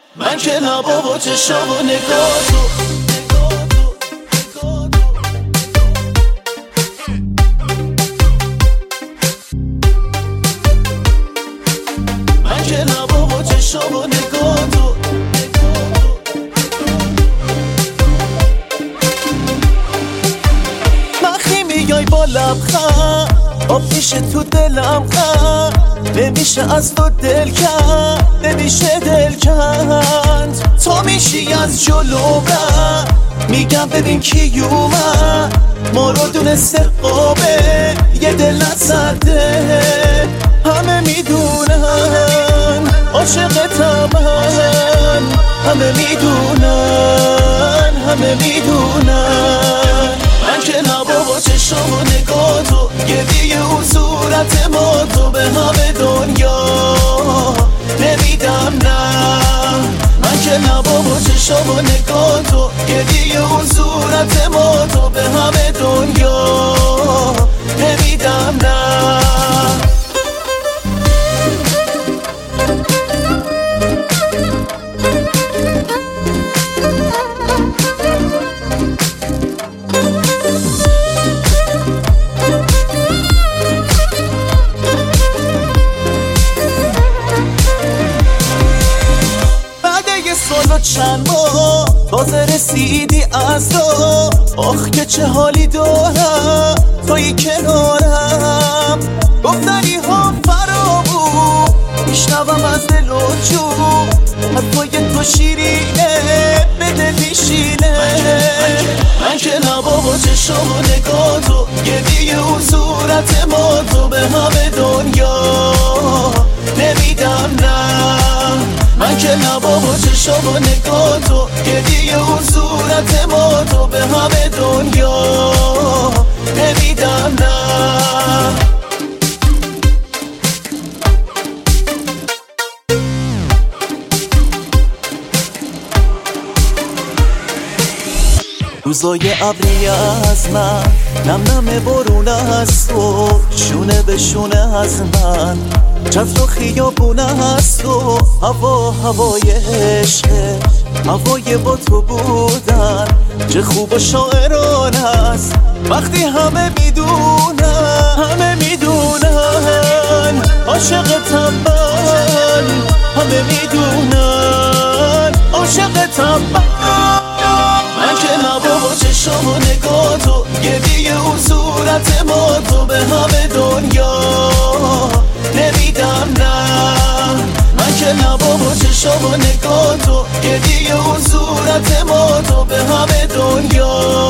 من که نه بابا چشام و نگاه تو. من که نه بابا چشام و نگاه تو. وقتی میای با لبخند آب میشه تو دلم خند، نمیشه از تو دل کند، نمیشه دل کند. تو میشی از جلو من، میگم ببین کی اومد، ما رو دونسته قابه یه دل نزده. همه میدونن عاشقتم من، همه میدونن، همه میدونن. من که نه بابا چشام و نگاه تو، گریه و صورت ما تو به همه دنیا نمیدم نه. من که نه بابا چشام و نگاه تو، گریه و صورت ما تو به همه دنیا نمیدم نه. چند ماه تازه رسیدی از راه، آخ که چه حالی دارم توی کنارم. گفتنی ها فرامون میشنوم از دل و جون، حرفای تو شیرینه به دل میشینه. من که نه بابا چشام و نگاه تو، گریه و صورت ما تو به همه دنیا نمیدم نه. من که نه بابا چشام و نگاه تو، گریه و صورت ما تو به همه دنیا نمیدم نه. روزای ابری از من، نم نم بارون از تو، شونه به شونه از من، چتر و خیابونه از تو. هوا هوای عشقه، هوای با تو بودن، چه خوب و شاعران است وقتی همه میدونن، همه میدونن عاشقتم من، همه میدونن عاشقتم من. من که نه بابا چشام و نگاه تو، گریه و صورت ما تو به همه دنیا نمیدم نه. من که نه بابا چشام و نگاه تو، گریه و صورت ما تو به همه دنیا